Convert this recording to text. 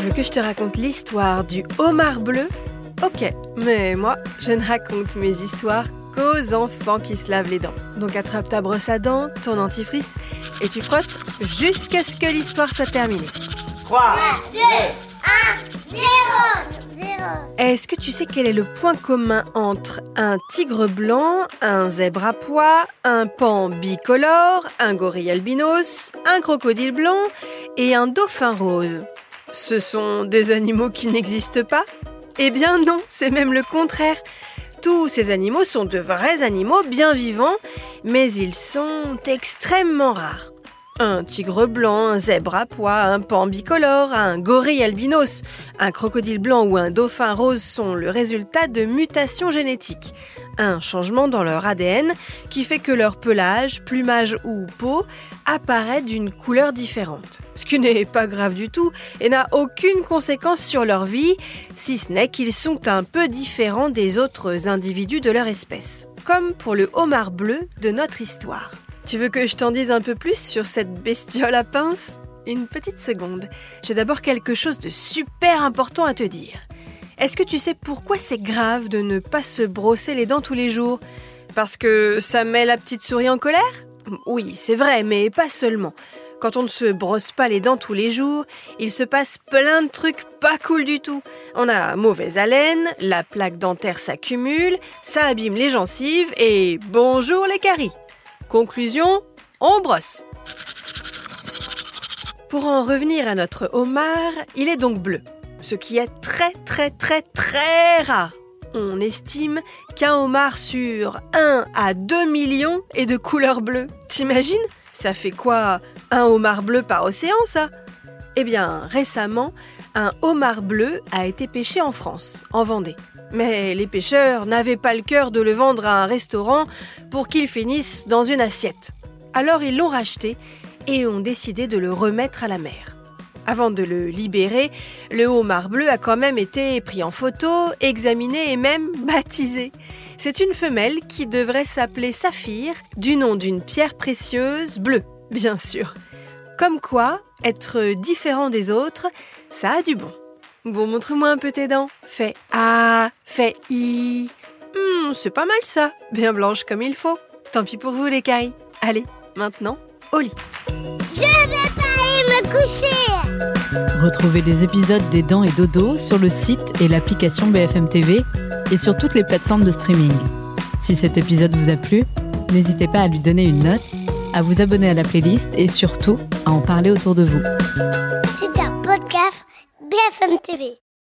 veux que je te raconte l'histoire du homard bleu? Ok, mais moi, je ne raconte mes histoires qu'aux enfants qui se lavent les dents. Donc attrape ta brosse à dents, ton dentifrice, et tu frottes jusqu'à ce que l'histoire soit terminée. 3, 2, 1, 0. Est-ce que tu sais quel est le point commun entre un tigre blanc, un zèbre à pois, un pan bicolore, un gorille albinos, un crocodile blanc et un dauphin rose? Ce sont des animaux qui n'existent pas? Eh bien non, c'est même le contraire. Tous ces animaux sont de vrais animaux bien vivants, mais ils sont extrêmement rares. Un tigre blanc, un zèbre à pois, un pan bicolore, un gorille albinos, un crocodile blanc ou un dauphin rose sont le résultat de mutations génétiques. Un changement dans leur ADN qui fait que leur pelage, plumage ou peau apparaît d'une couleur différente. Ce qui n'est pas grave du tout et n'a aucune conséquence sur leur vie, si ce n'est qu'ils sont un peu différents des autres individus de leur espèce. Comme pour le homard bleu de notre histoire. Tu veux que je t'en dise un peu plus sur cette bestiole à pince? Une petite seconde. J'ai d'abord quelque chose de super important à te dire. Est-ce que tu sais pourquoi c'est grave de ne pas se brosser les dents tous les jours? Parce que ça met la petite souris en colère? Oui, c'est vrai, mais pas seulement. Quand on ne se brosse pas les dents tous les jours, il se passe plein de trucs pas cool du tout. On a mauvaise haleine, la plaque dentaire s'accumule, ça abîme les gencives et bonjour les caries. Conclusion, on brosse. Pour en revenir à notre homard, il est donc bleu, ce qui est très rare. On estime qu'un homard sur 1 à 2 millions est de couleur bleue. T'imagines? Ça fait quoi, un homard bleu par océan, ça? Eh bien, récemment, un homard bleu a été pêché en France, en Vendée. Mais les pêcheurs n'avaient pas le cœur de le vendre à un restaurant pour qu'il finisse dans une assiette. Alors ils l'ont racheté et ont décidé de le remettre à la mer. Avant de le libérer, le homard bleu a quand même été pris en photo, examiné et même baptisé. C'est une femelle qui devrait s'appeler Saphir, du nom d'une pierre précieuse bleue, bien sûr. Comme quoi, être différent des autres, ça a du bon. Bon, montre-moi un peu tes dents. Fais A, fais I. C'est pas mal ça, bien blanche comme il faut. Tant pis pour vous les cailles. Allez, maintenant, au lit. Je vais pas aller me coucher. Retrouvez les épisodes des Dents et Dodo sur le site et l'application BFM TV et sur toutes les plateformes de streaming. Si cet épisode vous a plu, n'hésitez pas à lui donner une note, à vous abonner à la playlist et surtout à en parler autour de vous. C'est un podcast BFM TV.